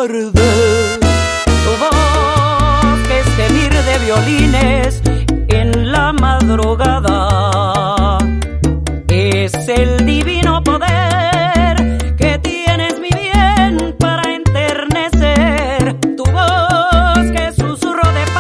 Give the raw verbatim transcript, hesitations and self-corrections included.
tarde. Tu voz que es gemir de violines